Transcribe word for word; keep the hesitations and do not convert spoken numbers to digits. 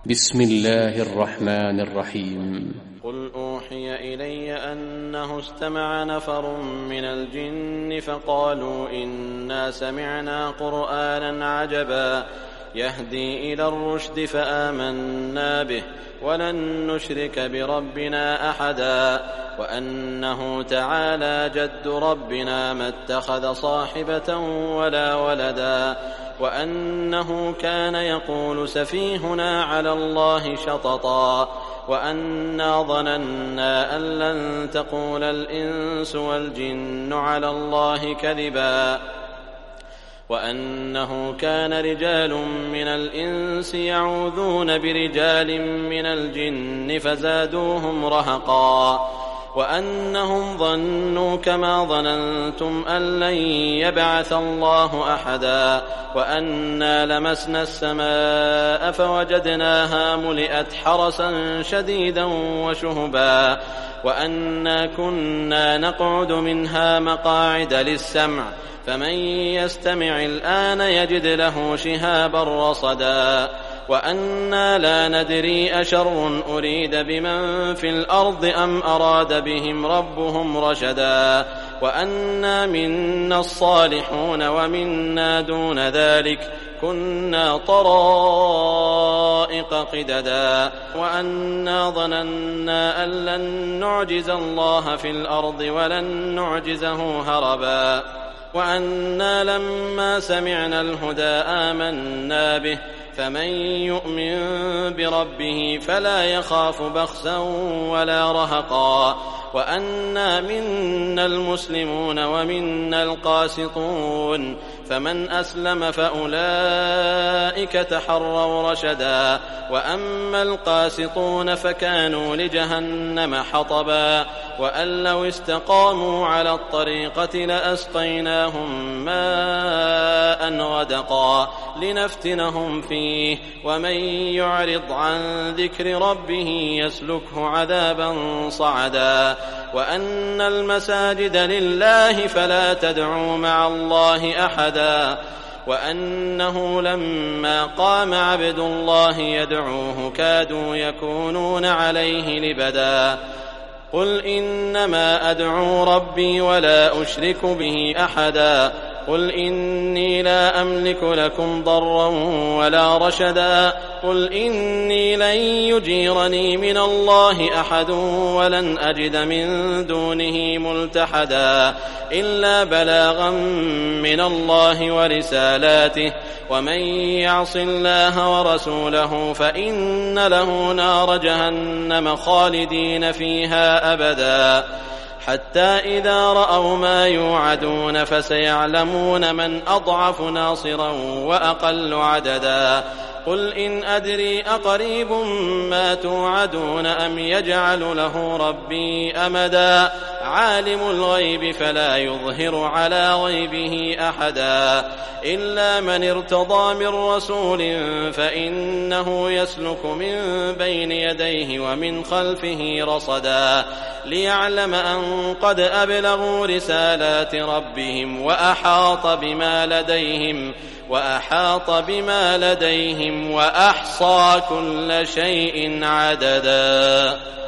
بسم الله الرحمن الرحيم. قل أوحي إلي أنه استمع نفر من الجن فقالوا إنا سمعنا قرآنا عجبا يهدي إلى الرشد فآمنا به ولن نشرك بربنا أحدا وأنه تعالى جد ربنا ما اتخذ صاحبة ولا ولدا وأنه كان يقول سفيهنا على الله شططا وأنا ظننا أن لن تقول الإنس والجن على الله كذبا وأنه كان رجال من الإنس يعوذون برجال من الجن فزادوهم رهقا وأنهم ظنوا كما ظننتم أن لن يبعث الله أحدا وأنا لمسنا السماء فوجدناها ملئت حرسا شديدا وشهبا وأنا كنا نقعد منها مقاعد للسمع فمن يستمع الآن يجد له شهابا رصدا وأنا لا ندري أشر أريد بمن في الأرض أم أراد بهم ربهم رشدا وأنا منا الصالحون ومنا دون ذلك كنا طرائق قددا وأنا ظننا أن لن نعجز الله في الأرض ولن نعجزه هربا وأنا لما سمعنا الهدى آمنا به فمن يؤمن بربه فلا يخاف بخسا ولا رهقا وأنا منا المسلمون ومنا القاسطون فمن أسلم فأولئك تحروا رشدا وأما القاسطون فكانوا لجهنم حطبا وأن لو استقاموا على الطريقة لأسقيناهم ماء غدقا لنفتنهم فيه ومن يعرض عن ذكر ربه يسلكه عذابا صعدا وأن المساجد لله فلا تدعوا مع الله أحدا وأنه لما قام عبد الله يدعوه كادوا يكونون عليه لبدا قل إنما أدعو ربي ولا أشرك به أحدا قل إني لا أملك لكم ضرا ولا رشدا قل إني لن يجيرني من الله أحد ولن أجد من دونه ملتحدا إلا بلاغا من الله ورسالاته ومن يعص الله ورسوله فإن له نار جهنم خالدين فيها أبدا حتى إذا رأوا ما يوعدون فسيعلمون من أضعف ناصرا وأقل عددا قل إن أدري أقريب ما توعدون أم يجعل له ربي أمدا عالم الغيب فلا يظهر على غيبه أحدا إلا من ارتضى من رسول فإنه يسلك من بين يديه ومن خلفه رصدا ليعلم أن قد أبلغوا رسالات ربهم وأحاط بما لديهم وأحاط بما لديهم وأحصى كل شيء عددا.